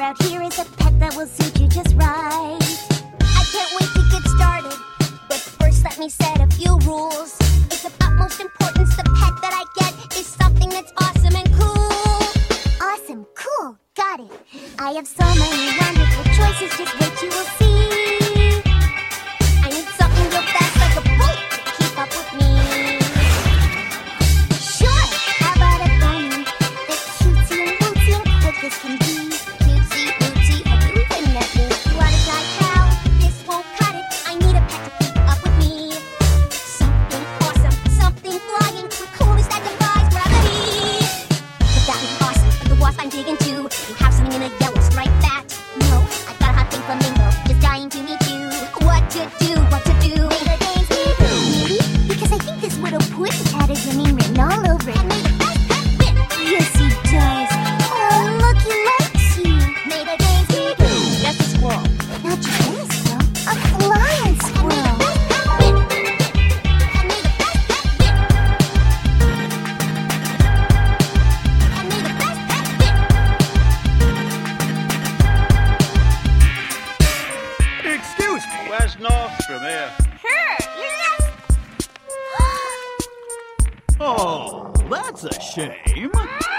out here is a pet that will suit you just right. I can't wait to get started, but first let me set a few rules. It's of utmost importance the pet that I get is something that's awesome and cool. Awesome, cool, got it. I have so many wonderful choices, just wait you will see. I need something real fast like a bullet to keep up with me. Sure, how about a bunny that's cutesy and wootsy and quick as can be? Cutesy, wootsy, have you even met me? What is I cow? This won't cut it. I need a pet to keep up with me. Something awesome, something flying, the coolest that defies gravity. But that would be awesome, but the wasp I'm digging to. You have something in a yellow striped bat? No, I got a hot pink flamingo, just dying to meet you. What to do, what to do? May the days be good. Maybe, because I think this little pussy cat has your name written all over it. And may the best pet win. Yes, he does. Oh, look, he likes you. May the days be good. That's a squirrel. Not just any squirrel, a flying squirrel. And may the best pet win. And may the best pet win. Excuse me, where's North from here? Sure, yes. Oh, that's a shame.